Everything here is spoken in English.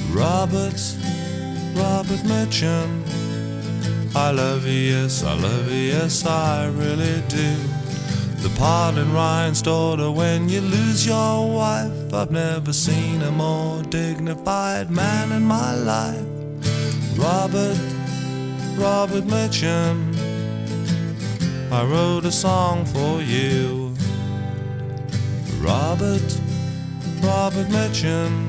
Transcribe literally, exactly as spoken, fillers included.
Robert, Robert Mitchum, I love you, yes, I love you, yes, I really do. The part in Ryan's daughter when you lose your wife. I've never seen a more dignified man in my life. Robert, Robert Mitchum, I wrote a song for you. Robert, Robert Mitchum.